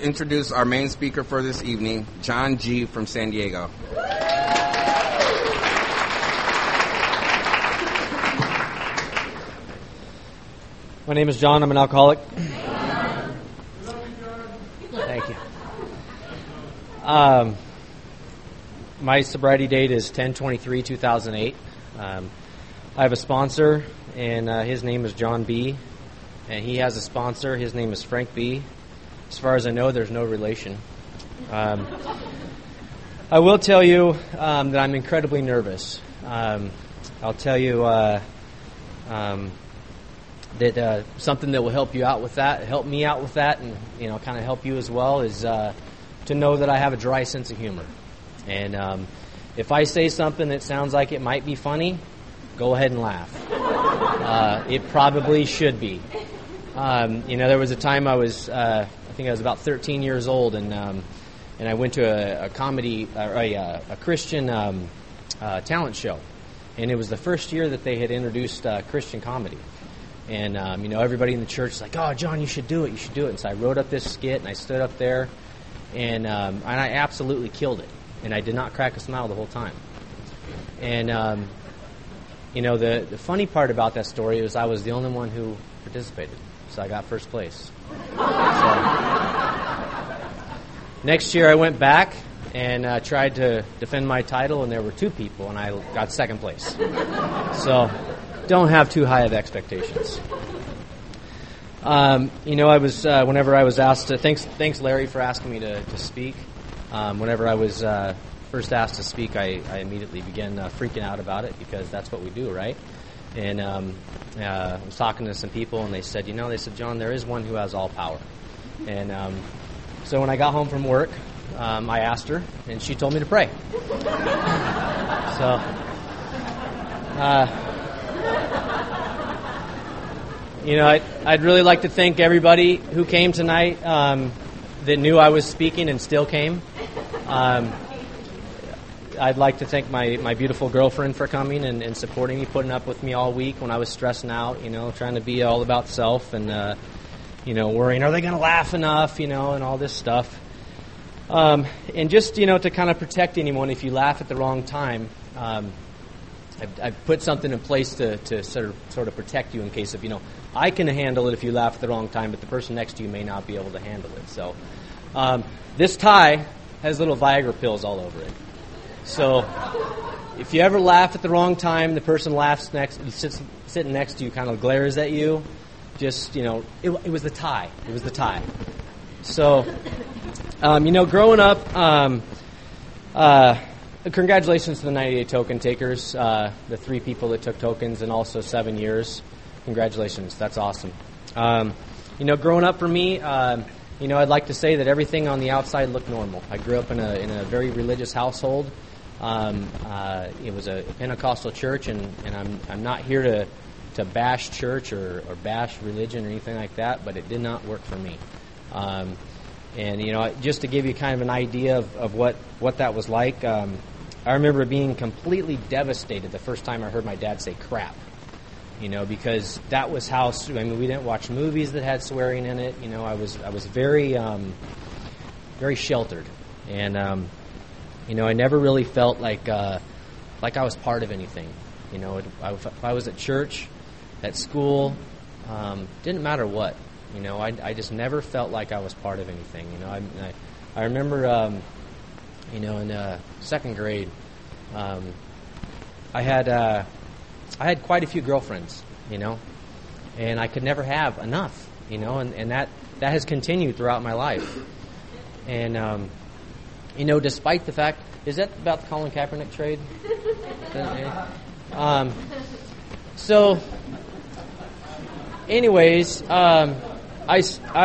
introduce our main speaker for this evening, John G. from San Diego. My name is John. I'm an alcoholic. Thank you. My sobriety date is 10/23/2008. I have a sponsor, and his name is John B. And he has a sponsor. His name is Frank B. As far as I know, there's no relation. I will tell you that I'm incredibly nervous. I'll tell you that something that will help you out with that, help me out with that, and kind of help you as well, is to know that I have a dry sense of humor. And if I say something that sounds like it might be funny, go ahead and laugh. It probably should be. There was a time I think I was about 13 years old, and I went to a comedy, a Christian talent show, and it was the first year that they had introduced Christian comedy. And, everybody in the church was like, "Oh, John, you should do it, you should do it." And so I wrote up this skit, and I stood up there, and I absolutely killed it. And I did not crack a smile the whole time. And, the funny part about that story is I was the only one who participated. So I got first place. So, next year I went back and tried to defend my title, and there were two people, and I got second place. So don't have too high of expectations. I was whenever I was asked to, thanks Larry for asking me to speak. Whenever I was first asked to speak, I immediately began freaking out about it, because that's what we do, right? And I was talking to some people, and they said, John, there is one who has all power. And so when I got home from work, I asked her, and she told me to pray. So, I'd really like to thank everybody who came tonight that knew I was speaking and still came. I'd like to thank my beautiful girlfriend for coming and supporting me, putting up with me all week when I was stressing out, trying to be all about self and, worrying, are they going to laugh enough, and all this stuff. And just, to kind of protect anyone if you laugh at the wrong time, I've put something in place to sort of protect you in case of, I can handle it if you laugh at the wrong time, but the person next to you may not be able to handle it. So this tie has little Viagra pills all over it. So if you ever laugh at the wrong time, the person sitting next to you kind of glares at you, just, it was the tie. It was the tie. So, growing up, congratulations to the 98 token takers, the 3 people that took tokens, and also 7 years. Congratulations. That's awesome. Growing up for me, I'd like to say that everything on the outside looked normal. I grew up in a very religious household. It was a Pentecostal church, and I'm not here to bash church or bash religion or anything like that, but it did not work for me. Just to give you kind of an idea of what that was like, I remember being completely devastated the first time I heard my dad say crap. Because that was how, we didn't watch movies that had swearing in it. I was very, very sheltered. And, I never really felt like I was part of anything. If I was at church, at school, didn't matter what. I just never felt like I was part of anything. I remember, in second grade, I had quite a few girlfriends, and I could never have enough, and that has continued throughout my life. And, despite the fact, is that about the Colin Kaepernick trade? So, anyways, I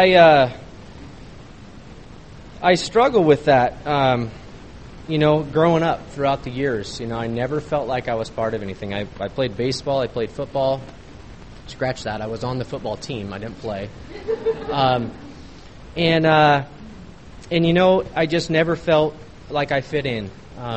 struggle with that, growing up throughout the years. I never felt like I was part of anything. I played baseball, I played football. Scratch that, I was on the football team, I didn't play. I just never felt like I fit in.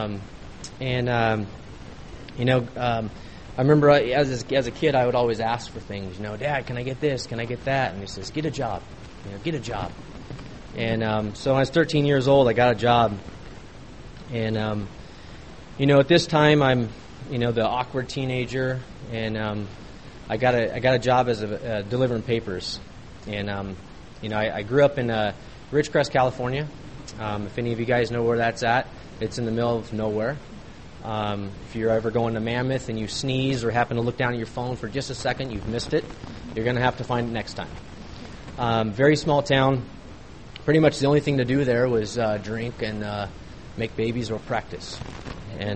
I remember as a kid, I would always ask for things. Dad, can I get this? Can I get that? And he says, get a job. Get a job. And so when I was 13 years old, I got a job. And, at this time, I'm, the awkward teenager. And I got a job as delivering papers. And, I grew up in Ridgecrest, California. If any of you guys know where that's at, it's in the middle of nowhere. If you're ever going to Mammoth and you sneeze or happen to look down at your phone for just a second, you've missed it. You're going to have to find it next time. Very small town. Pretty much the only thing to do there was drink and make babies or practice. And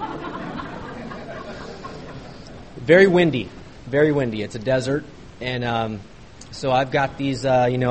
very windy. Very windy. It's a desert. And so I've got these,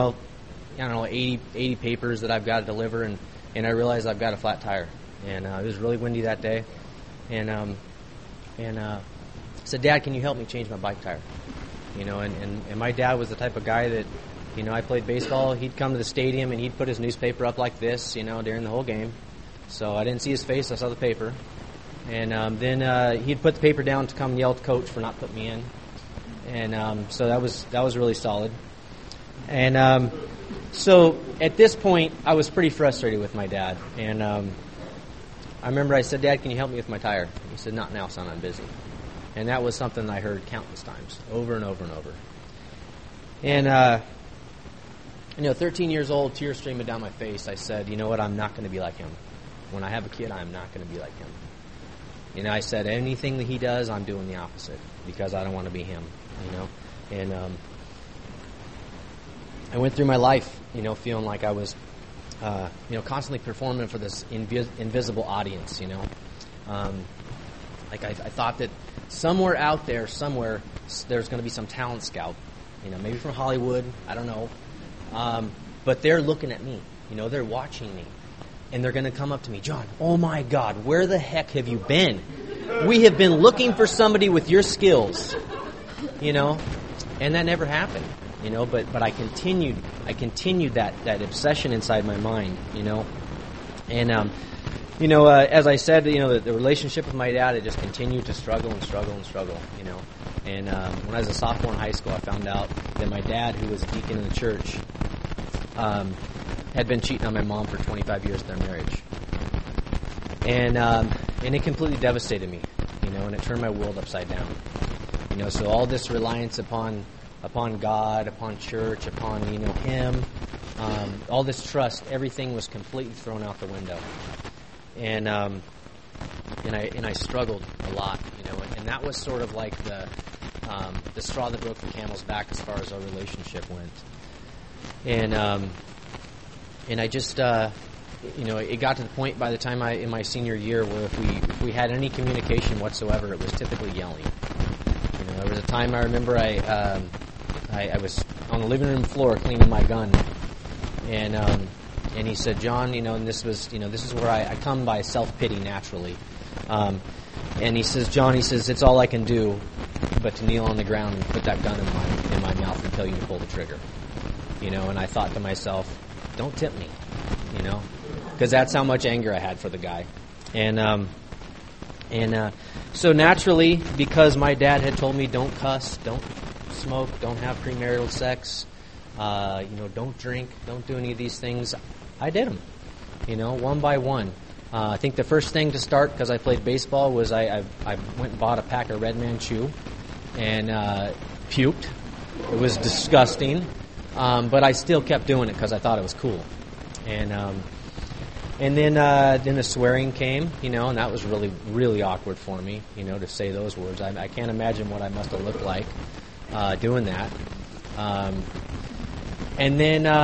80 papers that I've got to deliver, and I realized I've got a flat tire. And it was really windy that day. And I said, Dad, can you help me change my bike tire? And my dad was the type of guy that, I played baseball. He'd come to the stadium and he'd put his newspaper up like this, during the whole game. So I didn't see his face. I saw the paper. And then he'd put the paper down to come yell at the coach for not putting me in. And so that was really solid. And so at this point, I was pretty frustrated with my dad. And I remember I said, Dad, can you help me with my tire? He said, not now, son, I'm busy. And that was something I heard countless times, over and over and over. And 13 years old, tears streaming down my face, I said, you know what, I'm not going to be like him. When I have a kid, I'm not going to be like him. I said, anything that he does, I'm doing the opposite because I don't want to be him, And I went through my life, feeling like I was, constantly performing for this invisible audience, Like I thought that somewhere out there, there's going to be some talent scout, maybe from Hollywood, I don't know. But they're looking at me, they're watching me. And they're going to come up to me, John, oh my God, where the heck have you been? We have been looking for somebody with your skills, and that never happened, but I continued that obsession inside my mind, and, as I said, the relationship with my dad, it just continued to struggle and struggle and struggle, and when I was a sophomore in high school, I found out that my dad, who was a deacon in the church, had been cheating on my mom for 25 years of their marriage. And it completely devastated me, and it turned my world upside down. So all this reliance upon God, upon church, upon, him, all this trust, everything was completely thrown out the window. And I struggled a lot, and that was sort of like the straw that broke the camel's back as far as our relationship went. And I just, it got to the point by the time in my senior year where if we had any communication whatsoever, it was typically yelling. There was a time I remember I was on the living room floor cleaning my gun, and he said, John, and this is where I come by self-pity naturally. And he says, John, it's all I can do but to kneel on the ground and put that gun in my mouth and tell you to pull the trigger. And I thought to myself, don't tip me, because that's how much anger I had for the guy. So naturally, because my dad had told me don't cuss, don't smoke, don't have premarital sex, don't drink, don't do any of these things, I did them, one by one. I think the first thing to start, because I played baseball, was I went and bought a pack of Red Man Chew and puked. It was disgusting. But I still kept doing it because I thought it was cool, and then the swearing came, and that was really, really awkward for me, to say those words. I can't imagine what I must have looked like doing that. And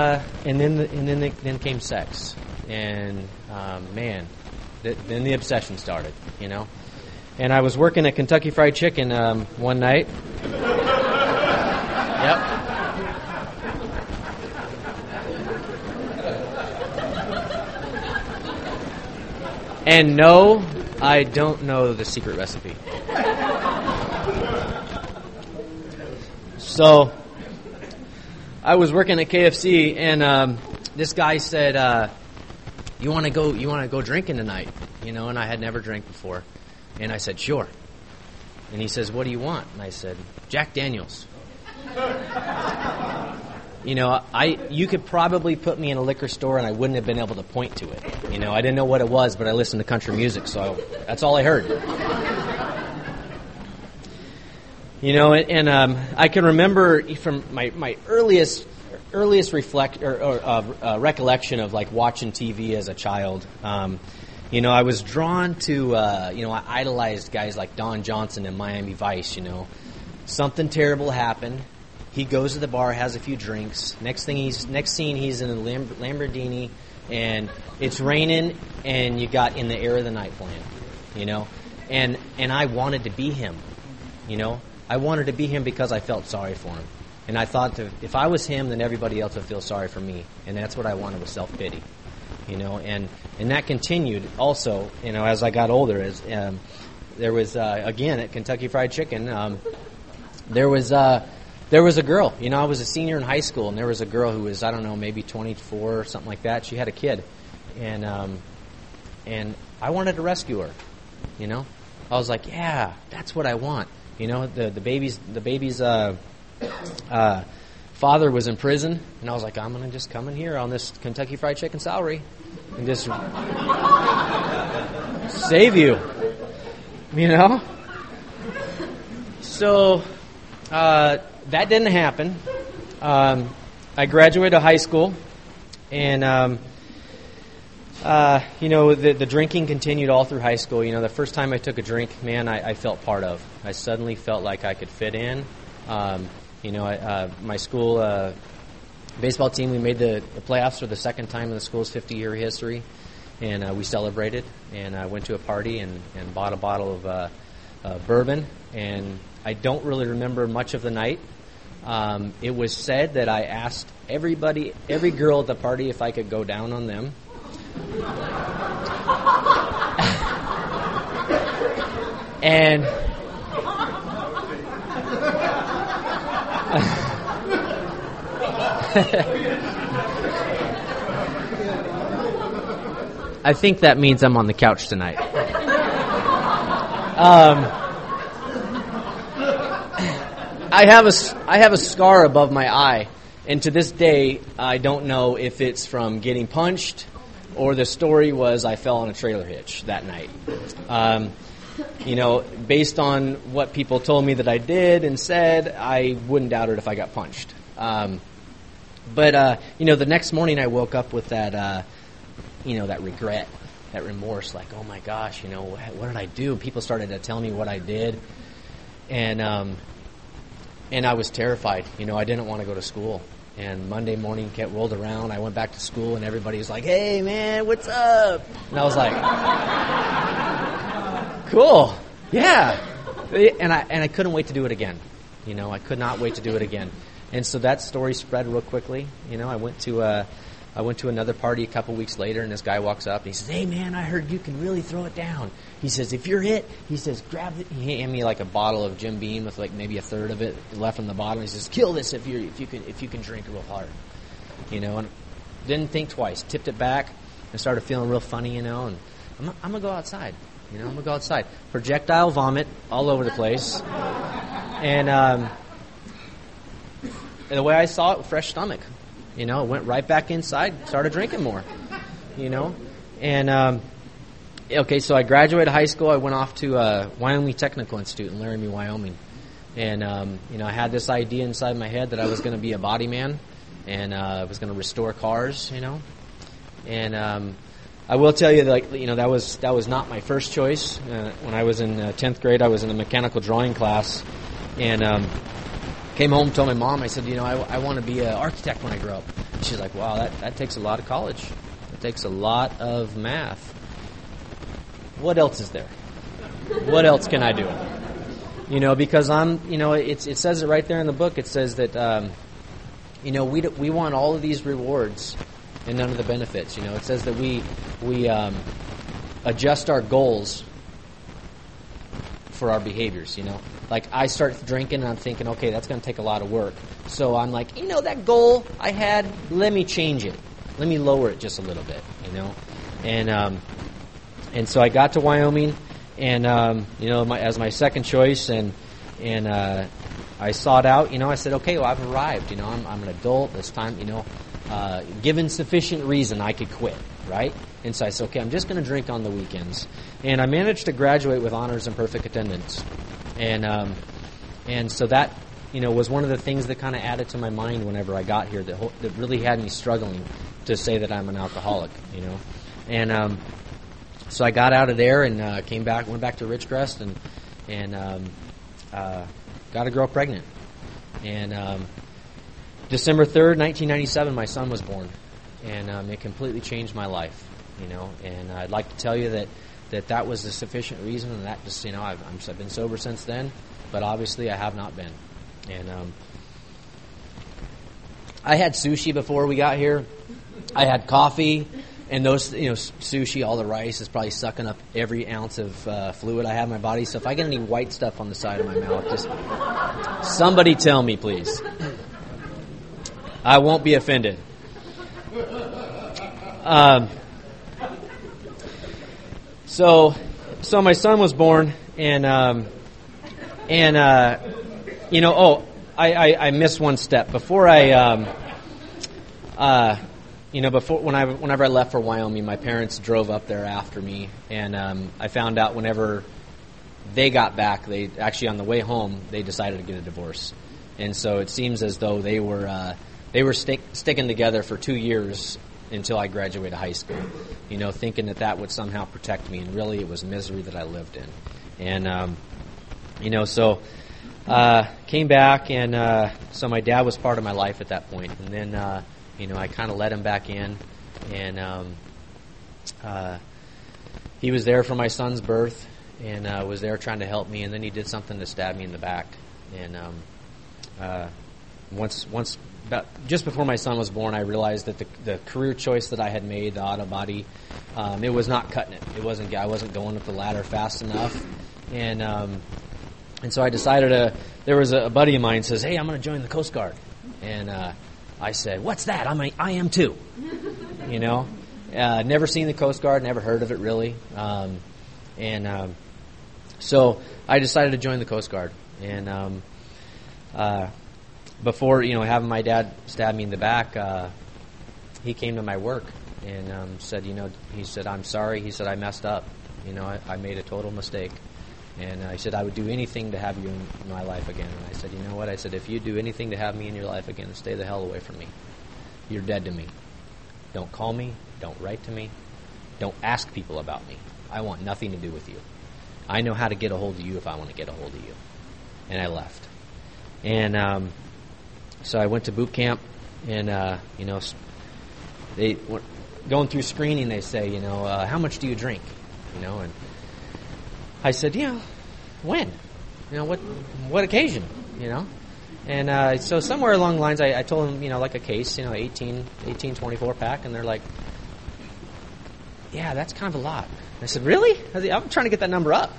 then came sex, and then the obsession started, And I was working at Kentucky Fried Chicken one night. Yep. And no, I don't know the secret recipe. So, I was working at KFC, and this guy said, "You want to go drinking tonight?" And I had never drank before, and I said, "Sure." And he says, "What do you want?" And I said, "Jack Daniels." You could probably put me in a liquor store and I wouldn't have been able to point to it. I didn't know what it was, but I listened to country music, so that's all I heard. I can remember from my earliest recollection of like watching TV as a child. I was drawn to I idolized guys like Don Johnson in Miami Vice. Something terrible happened. He goes to the bar, has a few drinks. Next scene, he's in a Lamborghini, and it's raining, and you got In the Air of the Night playing, and I wanted to be him, I wanted to be him because I felt sorry for him, and I thought that if I was him, then everybody else would feel sorry for me, and that's what I wanted was self-pity, and that continued also, as I got older. As there was again at Kentucky Fried Chicken, there was a girl. I was a senior in high school, and there was a girl who was, I don't know, maybe 24 or something like that. She had a kid, and I wanted to rescue her. I was like, yeah, that's what I want. The baby's father was in prison, and I was like, I'm gonna just come in here on this Kentucky Fried Chicken salary and just save you. So. That didn't happen. I graduated high school, and the drinking continued all through high school. The first time I took a drink, man, I felt part of. I suddenly felt like I could fit in. My school baseball team, we made the playoffs for the second time in the school's 50-year history, and we celebrated. And I went to a party and bought a bottle of bourbon, and I don't really remember much of the night. It was said that I asked every girl at the party if I could go down on them. And I think that means I'm on the couch tonight. I have a scar above my eye, and to this day, I don't know if it's from getting punched or the story was I fell on a trailer hitch that night. Based on what people told me that I did and said, I wouldn't doubt it if I got punched. But the next morning I woke up with that, that regret, that remorse, like, oh my gosh, what did I do? People started to tell me what I did, and I was terrified. I didn't want to go to school. And Monday morning rolled around. I went back to school, and everybody was like, "Hey, man, what's up?" And I was like, "Cool, yeah." And I couldn't wait to do it again. I could not wait to do it again. And so that story spread real quickly. I went to another party a couple weeks later, and this guy walks up and he says, "Hey, man, I heard you can really throw it down." He says, "If you're it," he says, "grab it." He handed me like a bottle of Jim Beam with like maybe a third of it left on the bottom. He says, "Kill this if you can drink real hard." And didn't think twice. Tipped it back and started feeling real funny. And I'm gonna go outside. I'm gonna go outside. Projectile vomit all over the place. And the way I saw it, fresh stomach. Went right back inside, started drinking more. And okay, so I graduated high school. I went off to Wyoming Technical Institute in Laramie, Wyoming. And, I had this idea inside my head that I was going to be a body man, and I was going to restore cars, And I will tell you that, that was not my first choice. When I was in 10th grade, I was in a mechanical drawing class, and came home, told my mom, I said, I want to be an architect when I grow up. And she's like, wow, that takes a lot of college. It takes a lot of math. What else is there? What else can I do? Because it says it right there in the book. It says that, we want all of these rewards and none of the benefits. It says that we adjust our goals for our behaviors, Like, I start drinking, and I'm thinking, okay, that's going to take a lot of work. So I'm like, that goal I had, let me change it. Let me lower it just a little bit, And so I got to Wyoming, and, as my second choice, and I sought out, I said, okay, well, I've arrived, I'm an adult, it's time, given sufficient reason I could quit, right? And so I said, okay, I'm just going to drink on the weekends. And I managed to graduate with honors and perfect attendance. And so that, was one of the things that kind of added to my mind whenever I got here that really had me struggling to say that I'm an alcoholic, And so I got out of there and went back to Ridgecrest and got a girl pregnant. And December 3rd, 1997, my son was born. And it completely changed my life, And I'd like to tell you that was a sufficient reason, and that just, I've been sober since then, but obviously I have not been. And I had sushi before we got here. I had coffee, and those, sushi, all the rice is probably sucking up every ounce of fluid I have in my body. So if I get any white stuff on the side of my mouth, just somebody tell me, please. I won't be offended. So my son was born, I missed one step before whenever I left for Wyoming, my parents drove up there after me, and I found out whenever they got back, they actually on the way home they decided to get a divorce, and so it seems as though they were sticking together for 2 years until I graduated high school, thinking that would somehow protect me, and really it was misery that I lived in, and came back, and so my dad was part of my life at that point, and then I kind of let him back in, and he was there for my son's birth, and was there trying to help me, and then he did something to stab me in the back, and just before my son was born, I realized that the career choice that I had made, the auto body, it was not cutting it. I wasn't going up the ladder fast enough, and so I decided there was a buddy of mine says, hey, I'm going to join the Coast Guard, and I said, what's that? I am too. Never seen the Coast Guard, never heard of it really. So I decided to join the Coast Guard. And before, having my dad stab me in the back, he came to my work and said, he said, I'm sorry. He said, I messed up. I made a total mistake. And I said, I would do anything to have you in my life again. And I said, you know what? I said, if you do anything to have me in your life again, stay the hell away from me. You're dead to me. Don't call me. Don't write to me. Don't ask people about me. I want nothing to do with you. I know how to get a hold of you if I want to get a hold of you. And I left. And so I went to boot camp, and, they were going through screening, they say, how much do you drink? And I said, when? What occasion? And so somewhere along the lines, I told them, like a case, 18, 24 pack, and they're like, yeah, that's kind of a lot. I said, really? I'm trying to get that number up,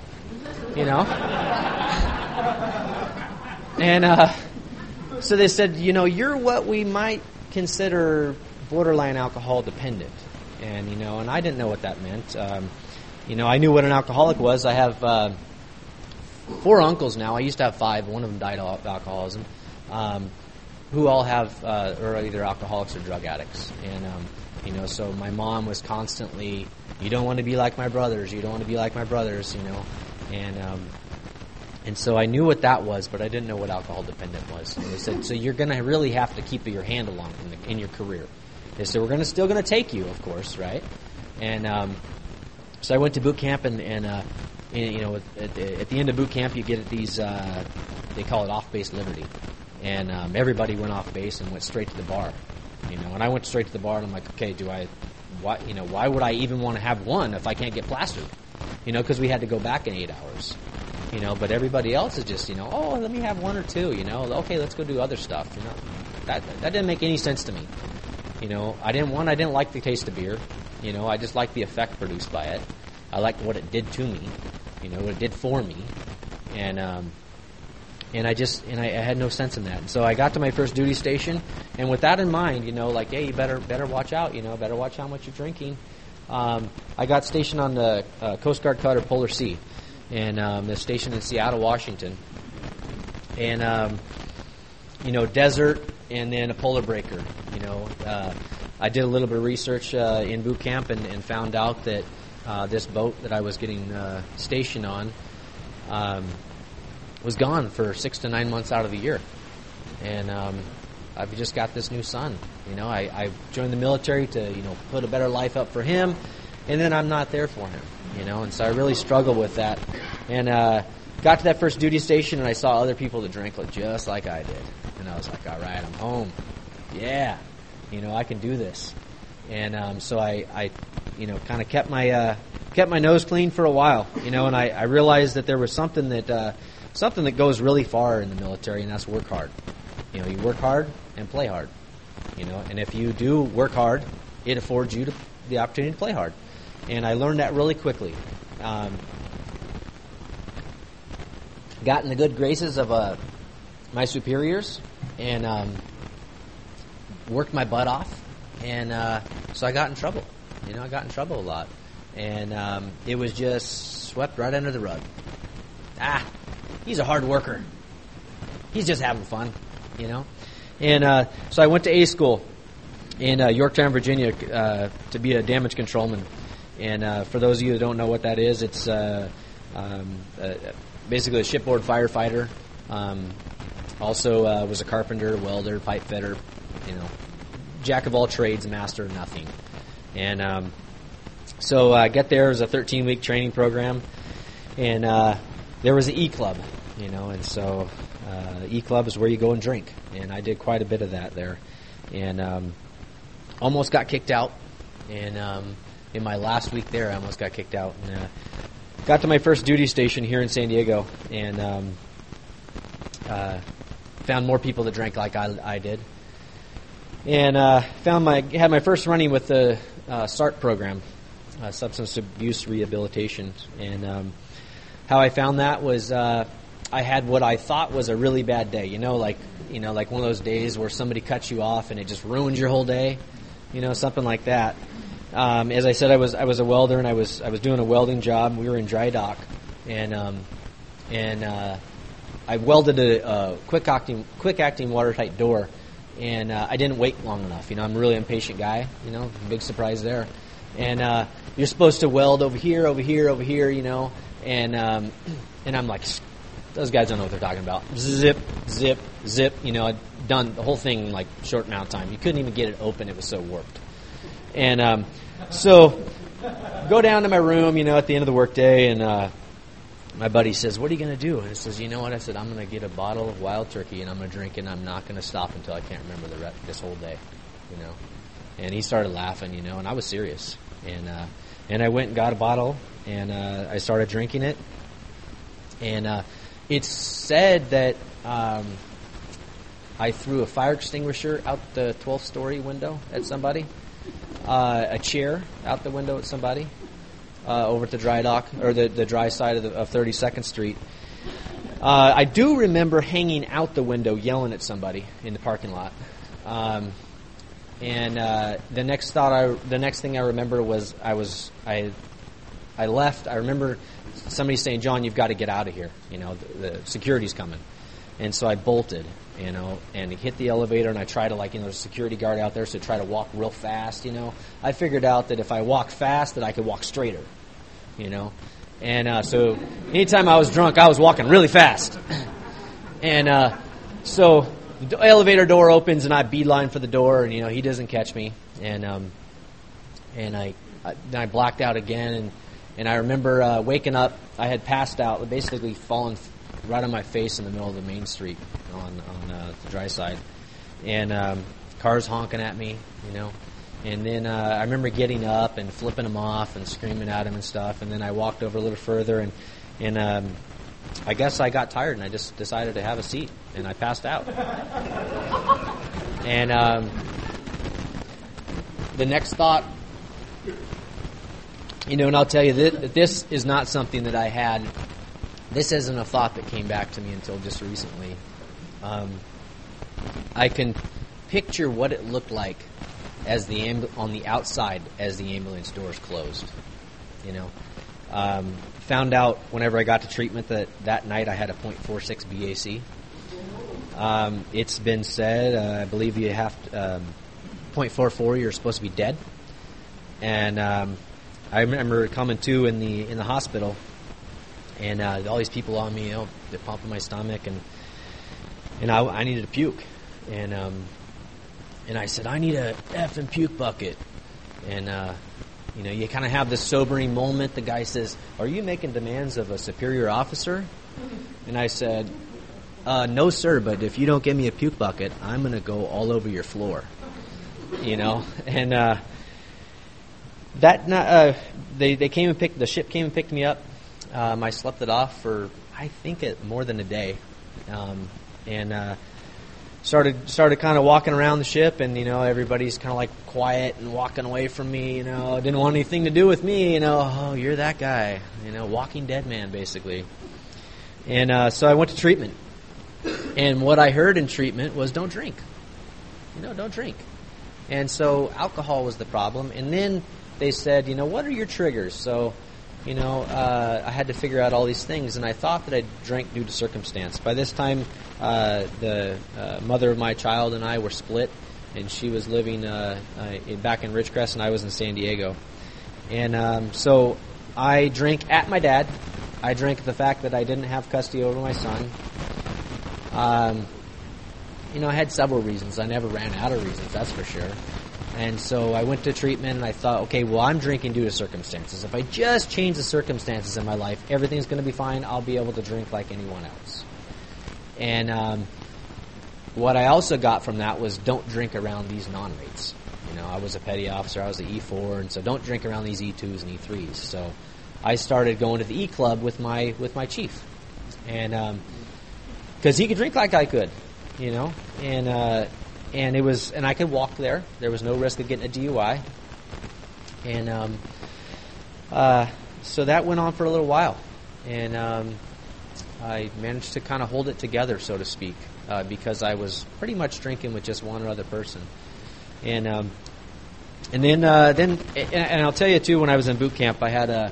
And so they said, you're what we might consider borderline alcohol dependent. And, and I didn't know what that meant. I knew what an alcoholic was. I have 4 uncles now. I used to have 5. One of them died of alcoholism. Who all are either alcoholics or drug addicts. And, so my mom was constantly, you don't want to be like my brothers. You don't want to be like my brothers, And so I knew what that was, but I didn't know what alcohol dependent was. And they said, so you're going to really have to keep your handle on in your career. They said, we're still going to take you, of course, right? And so I went to boot camp, and at the end of boot camp, you get these, they call it off-base liberty. And everybody went off base and went straight to the bar. And I went straight to the bar, and I'm like, okay, why would I even want to have one if I can't get plastered? Because we had to go back in 8 hours. But everybody else is just, let me have 1 or 2, okay, let's go do other stuff, That didn't make any sense to me. I didn't like the taste of beer. I just liked the effect produced by it. I liked what it did to me, what it did for me. And I had no sense in that. And so I got to my first duty station, and with that in mind, hey, you better watch out, better watch how much you're drinking. I got stationed on the Coast Guard cutter Polar Sea, and the station in Seattle, Washington. and desert, and then a polar breaker. I did a little bit of research in boot camp and found out that this boat that I was getting stationed on was gone for 6 to 9 months out of the year, and I've just got this new son. I joined the military to put a better life up for him, and then I'm not there for him. And so I really struggle with that, and got to that first duty station, and I saw other people that drank just like I did, and I was like, all right, I'm home. Yeah, I can do this. And so I kind of kept my nose clean for a while, and I realized that there was something that goes really far in the military, and that's work hard. You work hard and play hard, and if you do work hard, it affords you the opportunity to play hard. And I learned that really quickly. Got in the good graces of my superiors, and worked my butt off, and so I got in trouble. I got in trouble a lot, and it was just swept right under the rug. He's a hard worker. He's just having fun, And so I went to A school in Yorktown, Virginia, to be a damage controlman. And for those of you that don't know what that is, it's basically a shipboard firefighter. Also was a carpenter, welder, pipe fitter, jack of all trades, master of nothing. And so I got there. It was a 13-week training program, and there was an E-Club, and so E-Club is where you go and drink, and I did quite a bit of that there, and almost got kicked out, and in my last week there, I almost got kicked out, and got to my first duty station here in San Diego, and found more people that drank like I did, and had my first running with the SART program, Substance Abuse Rehabilitation, and how I found that was I had what I thought was a really bad day, like one of those days where somebody cuts you off and it just ruins your whole day, something like that. As I said, I was a welder, and I was doing a welding job. We were in dry dock, and I welded a quick acting watertight door, and I didn't wait long enough. I'm a really impatient guy. Big surprise there. And you're supposed to weld over here, and I'm like, those guys don't know what they're talking about. Zip, zip, zip. I'd done the whole thing in like a short amount of time. You couldn't even get it open; it was so warped. And so go down to my room, at the end of the workday, and my buddy says, "What are you going to do?" And I says, "You know what?" I said, "I'm going to get a bottle of Wild Turkey, and I'm going to drink it, and I'm not going to stop until I can't remember this whole day." And he started laughing, and I was serious. And I went and got a bottle, and I started drinking it. And it's said that I threw a fire extinguisher out the 12th story window at somebody, a chair out the window at somebody, over at the dry dock, or the dry side of 32nd Street. I do remember hanging out the window yelling at somebody in the parking lot. And the next thing I remember was I left. I remember somebody saying, "John, you've got to get out of here. The security's coming." And so I bolted, and hit the elevator, and I tried to, there's a security guard out there, so I tried to walk real fast, I figured out that if I walked fast, that I could walk straighter, And so anytime I was drunk, I was walking really fast. And so the elevator door opens, and I beeline for the door, and, he doesn't catch me. And I blacked out again, and I remember waking up. I had passed out, basically fallen right on my face in the middle of the main street on the dry side, and cars honking at me, And then I remember getting up and flipping them off and screaming at them and stuff. And then I walked over a little further, and I guess I got tired, and I just decided to have a seat, and I passed out. And the next thought, and I'll tell you that this is not something that I had. This isn't a thought that came back to me until just recently. I can picture what it looked like as on the outside as the ambulance doors closed. Found out whenever I got to treatment that night I had a .46 BAC, It's been said, I believe you have to, 0.44, you're supposed to be dead. And I remember coming to in the hospital, and all these people on me, they're pumping my stomach, and I needed to puke, and I said, I need a effing puke bucket, and you kind of have this sobering moment. The guy says, are you making demands of a superior officer? And I said, no, sir, but if you don't give me a puke bucket, I'm going to go all over your floor. And they came and the ship came and picked me up. I slept it off for, I think, more than a day. And started kind of walking around the ship, and everybody's kind of like quiet and walking away from me. Didn't want anything to do with me. Oh, you're that guy. Walking dead man, basically. And so I went to treatment, and what I heard in treatment was don't drink. Don't drink. And so alcohol was the problem. And then they said, what are your triggers? So I had to figure out all these things, and I thought that I drank due to circumstance. By this time, the mother of my child and I were split, and she was living back in Ridgecrest, and I was in San Diego. And so I drank at my dad. I drank the fact that I didn't have custody over my son. I had several reasons. I never ran out of reasons, that's for sure. And so I went to treatment, and I thought, okay, well, I'm drinking due to circumstances. If I just change the circumstances in my life, everything's going to be fine. I'll be able to drink like anyone else. And what I also got from that was don't drink around these non-rates. I was a petty officer. I was an E4, and so don't drink around these E2s and E3s. So I started going to the E Club with my chief, and because he could drink like I could, and it was, and I could walk there. There was no risk of getting a DUI, and so that went on for a little while, and I managed to kind of hold it together, so to speak, because I was pretty much drinking with just one other person, and then I'll tell you too, when I was in boot camp, I had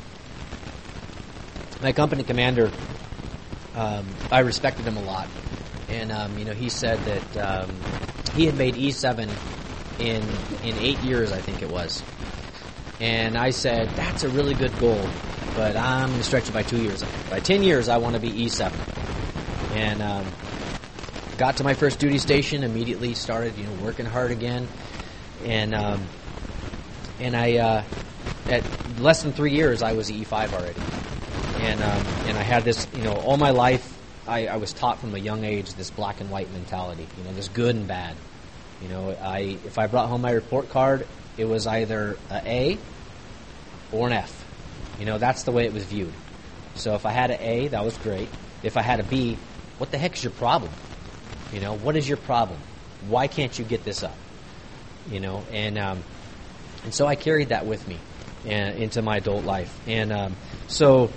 my company commander. I respected him a lot. And, he said that he had made E7 in 8 years, I think it was. And I said, that's a really good goal, but I'm going to stretch it by 2 years. By 10 years, I want to be E7. And got to my first duty station, immediately started, working hard again. And I, at less than 3 years, I was E5 already. And I had this, all my life, I was taught from a young age this black and white mentality, this good and bad. If I brought home my report card, it was either an A or an F. That's the way it was viewed. So if I had an A, that was great. If I had a B, what the heck is your problem? What is your problem? Why can't you get this up? And so I carried that with me into my adult life. And so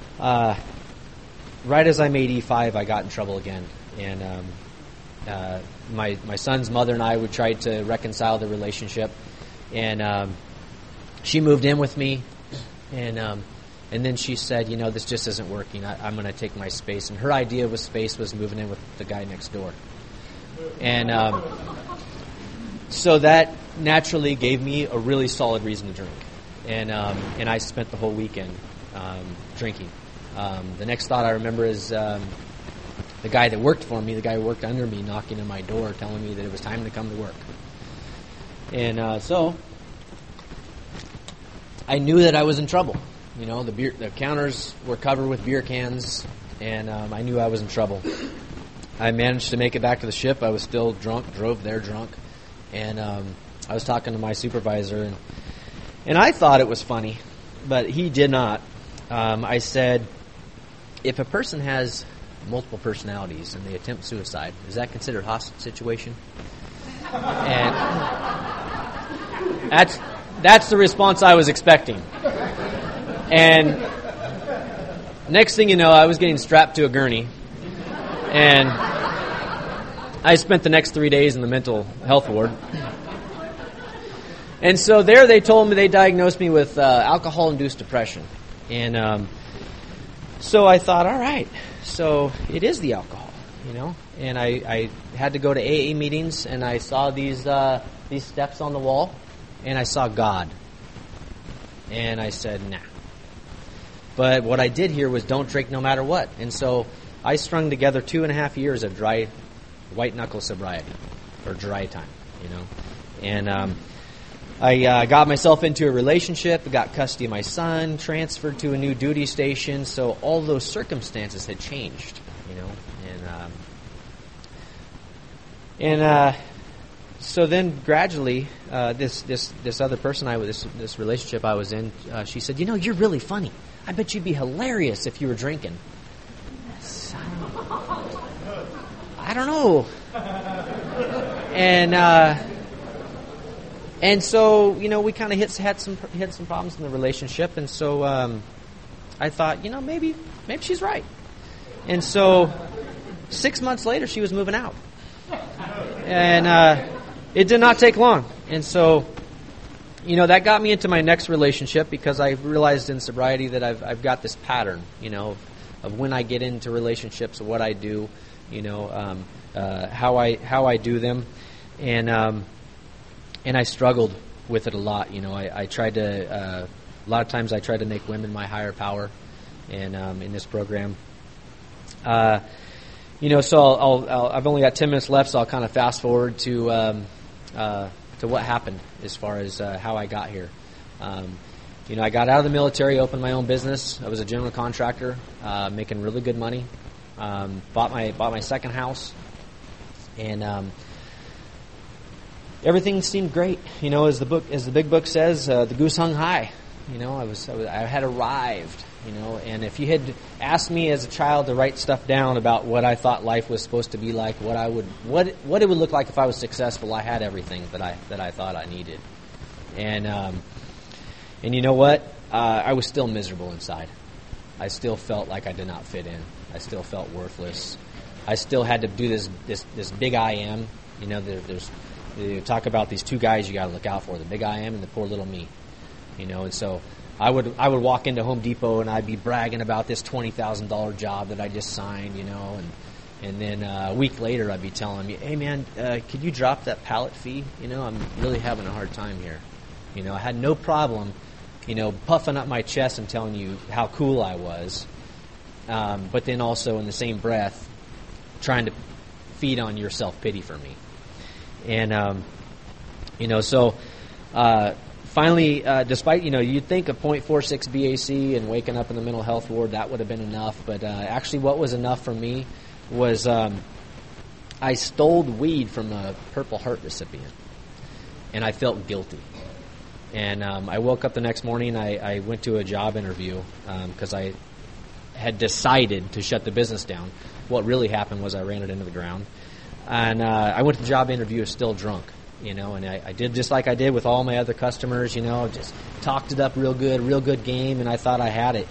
right as I made E5, I got in trouble again. And my son's mother and I would try to reconcile the relationship. And she moved in with me. And then she said, this just isn't working. I'm going to take my space. And her idea with space was moving in with the guy next door. And so that naturally gave me a really solid reason to drink. And I spent the whole weekend drinking. The next thought I remember is the guy that worked for me, the guy who worked under me, knocking on my door, telling me that it was time to come to work. And so I knew that I was in trouble. The counters were covered with beer cans, and I knew I was in trouble. I managed to make it back to the ship. I was still drunk, drove there drunk, and I was talking to my supervisor, and I thought it was funny, but he did not. I said, if a person has multiple personalities and they attempt suicide, is that considered a hostage situation? And that's the response I was expecting. And next thing you know, I was getting strapped to a gurney, and I spent the next 3 days in the mental health ward. And so there they told me, they diagnosed me with alcohol-induced depression. And so I thought, all right, so it is the alcohol, and I had to go to AA meetings, and I saw these steps on the wall, and I saw God. And I said, nah. But what I did here was don't drink no matter what. And so I strung together 2.5 years of dry, white-knuckle sobriety, or dry time, And I got myself into a relationship, got custody of my son, transferred to a new duty station, so all those circumstances had changed, So then gradually, this other person this relationship I was in, she said, you're really funny. I bet you'd be hilarious if you were drinking. I don't know. And so we kind of had some problems in the relationship, and so I thought maybe she's right. And so 6 months later, she was moving out, and it did not take long. And so that got me into my next relationship, because I realized in sobriety that I've got this pattern, of when I get into relationships, what I do, how I do them, and I struggled with it a lot. I tried to a lot of times I tried to make women my higher power, and in this program, so I've only got 10 minutes left, so I'll kind of fast forward to what happened as far as how I got here. I got out of the military, opened my own business. I was a general contractor, making really good money. Bought my second house, and everything seemed great. As the big book says, the goose hung high. I had arrived. And if you had asked me as a child to write stuff down about what I thought life was supposed to be like, what it would look like if I was successful, I had everything that I thought I needed. And you know what? I was still miserable inside. I still felt like I did not fit in. I still felt worthless. I still had to do this big I am. You talk about these two guys you got to look out for: the big I am and the poor little me. And so I would walk into Home Depot and I'd be bragging about this $20,000 job that I just signed, and then a week later I'd be telling me, hey man, could you drop that pallet fee? I'm really having a hard time here. I had no problem, puffing up my chest and telling you how cool I was, but then also in the same breath trying to feed on your self-pity for me. And so finally, despite, you'd think a .46 BAC and waking up in the mental health ward, that would have been enough. But actually what was enough for me was I stole weed from a Purple Heart recipient, and I felt guilty. And I woke up the next morning, I went to a job interview because I had decided to shut the business down. What really happened was I ran it into the ground. And I went to the job interview still drunk. And I did just like I did with all my other customers, just talked it up real good game, and I thought I had it,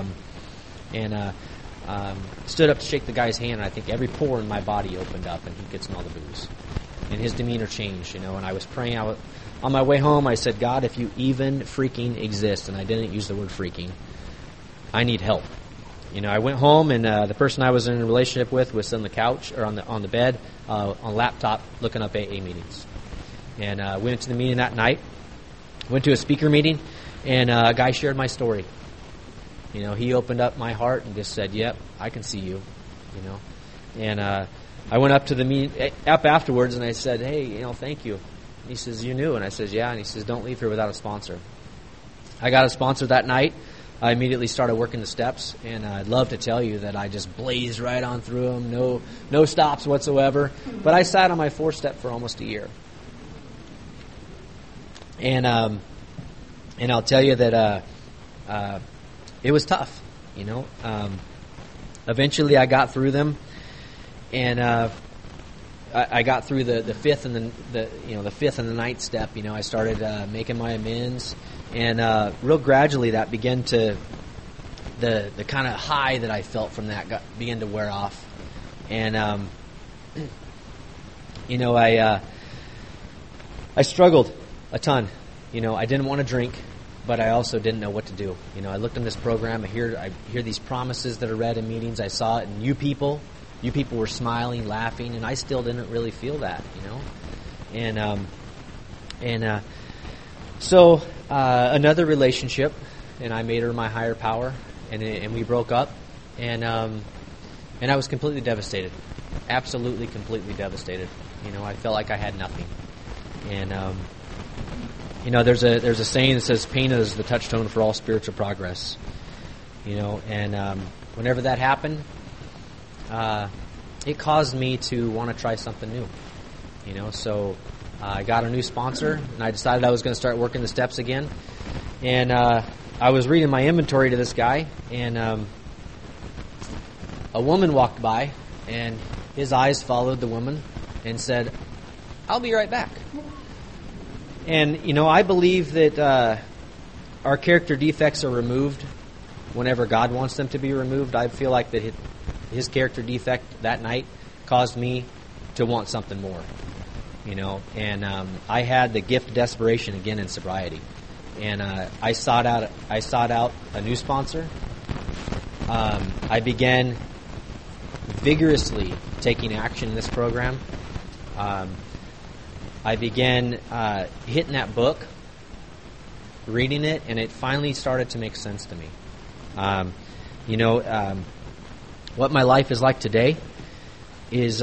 and stood up to shake the guy's hand, and I think every pore in my body opened up, and he could smell the booze, and his demeanor changed, and I was praying. On my way home, I said, God, if you even freaking exist, and I didn't use the word freaking, I need help. I went home, and the person I was in a relationship with was on the couch, or on the bed, on a laptop, looking up AA meetings. And we went to the meeting that night, went to a speaker meeting, and a guy shared my story. He opened up my heart and just said, yep, I can see you, And I went up to the meeting, up afterwards, and I said, hey, thank you. And he says, you knew? And I says, yeah. And he says, don't leave here without a sponsor. I got a sponsor that night. I immediately started working the steps, and I'd love to tell you that I just blazed right on through them, no stops whatsoever. But I sat on my 4-step for almost a year. And I'll tell you that it was tough, Eventually, I got through them, and I got through the fifth and the fifth and the ninth step. I started making my amends, and real gradually that began to the kind of high that I felt from that began to wear off, and I struggled a ton. I didn't want to drink, but I also didn't know what to do. I looked in this program. I hear these promises that are read in meetings. I saw it in you people. you people were smiling, laughing, and I still didn't really feel that, So another relationship, and I made her my higher power, and we broke up, and I was completely devastated, absolutely completely devastated. I felt like I had nothing, and there's a saying that says pain is the touchstone for all spiritual progress, and whenever that happened, it caused me to want to try something new, So I got a new sponsor, and I decided I was going to start working the steps again. And I was reading my inventory to this guy, and a woman walked by, and his eyes followed the woman and said, "I'll be right back." And, I believe that our character defects are removed whenever God wants them to be removed. I feel like that his character defect that night caused me to want something more. And I had the gift of desperation again in sobriety, and I sought out a new sponsor. I began vigorously taking action in this program. I began hitting that book, reading it, and it finally started to make sense to me. What my life is like today is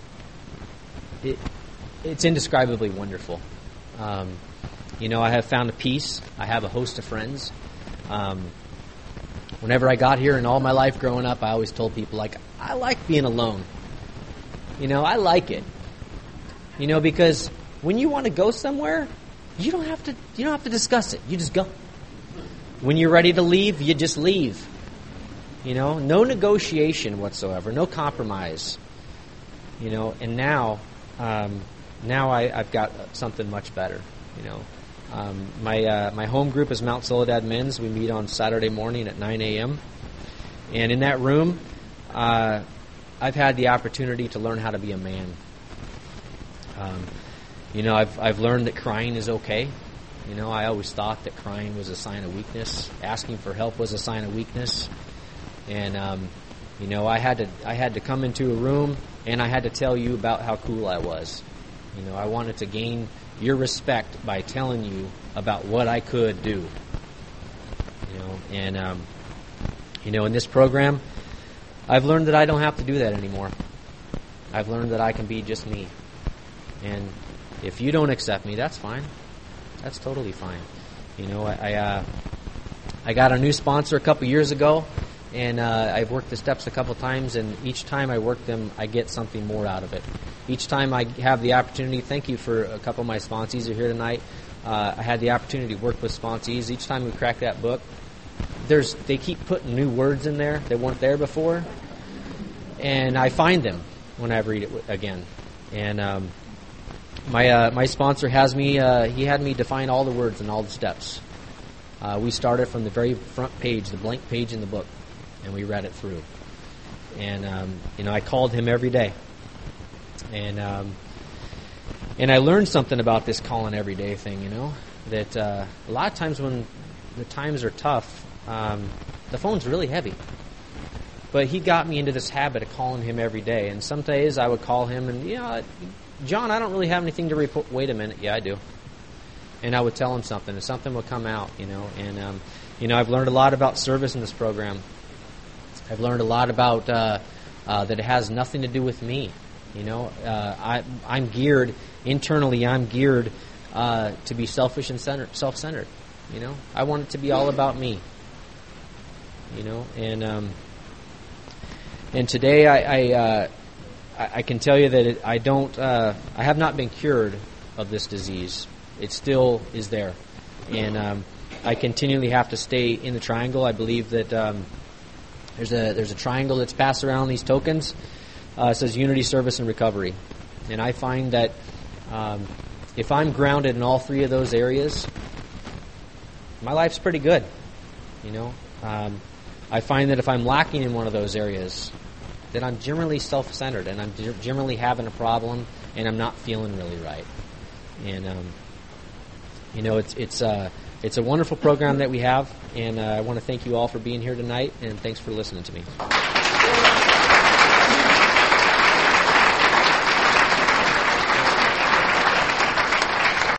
it's indescribably wonderful. I have found a peace. I have a host of friends. Whenever I got here and all my life growing up, I always told people, I like being alone. I like it. Because when you want to go somewhere, you don't have to discuss it. You just go. When you're ready to leave, you just leave. No negotiation whatsoever, no compromise. And now I've got something much better. My home group is Mount Soledad Men's. We meet on Saturday morning at 9 a.m. And in that room, I've had the opportunity to learn how to be a man. I've learned that crying is okay. I always thought that crying was a sign of weakness. Asking for help was a sign of weakness. And I had to come into a room and I had to tell you about how cool I was. I wanted to gain your respect by telling you about what I could do. In this program, I've learned that I don't have to do that anymore. I've learned that I can be just me. And if you don't accept me, that's fine. That's totally fine. I got a new sponsor a couple years ago, and I've worked the steps a couple times, and each time I work them, I get something more out of it. Each time I have the opportunity, thank you for a couple of my sponsees who are here tonight. I had the opportunity to work with sponsees. Each time we crack that book, they keep putting new words in there that weren't there before, and I find them when I read it again. And my sponsor has me. He had me define all the words and all the steps. We started from the very front page, the blank page in the book, and we read it through. And I called him every day, and I learned something about this calling every day thing. That a lot of times when the times are tough, the phone's really heavy. But he got me into this habit of calling him every day. And some days I would call him and, John, I don't really have anything to report. Wait a minute. Yeah, I do. And I would tell him something, and something would come out, And, I've learned a lot about service in this program. I've learned a lot about that it has nothing to do with me. I'm geared, internally, I'm geared to be selfish and self-centered. I want it to be all about me. And today I can tell you that I have not been cured of this disease. It still is there, and I continually have to stay in the triangle. I believe that there's a triangle that's passed around these tokens. It says unity, service, and recovery, and I find that if I'm grounded in all three of those areas, my life's pretty good. I find that if I'm lacking in one of those areas, that I'm generally self-centered and I'm generally having a problem and I'm not feeling really right. And it's a wonderful program that we have, and I want to thank you all for being here tonight, and thanks for listening to me.